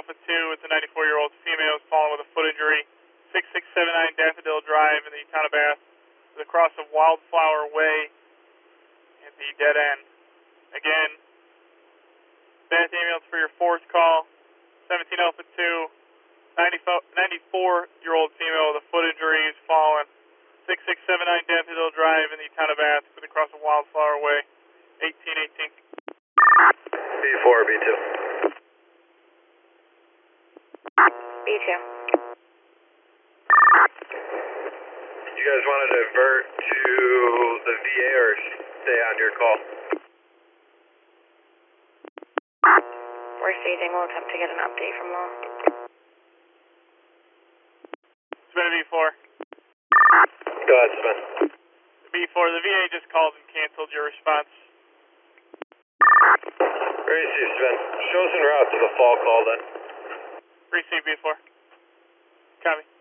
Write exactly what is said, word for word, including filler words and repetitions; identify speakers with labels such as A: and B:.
A: Alpha two with the ninety-four-year-old female who's fallen with a foot injury. six six seven nine Daffodil Drive in the town of Bath. To the cross of Wildflower Way at the dead end. Again, Bath ambulance for your fourth call. seventeen Alpha two, ninety-four-year-old female with a foot injury who's fallen. six six seven nine Daffodil Drive in the town of Bath. To the cross of Wildflower Way. eighteen eighteen.
B: B four, B two.
C: B two.
B: You guys want to divert to the V A or stay on your call?
C: We're staging. We'll attempt to get an update from Law.
A: Sven V four.
B: Go ahead, Sven.
A: B four, the V A just called and canceled your response.
B: Receive, Sven. Show us en route to the fall call then.
A: Receive B four. Copy.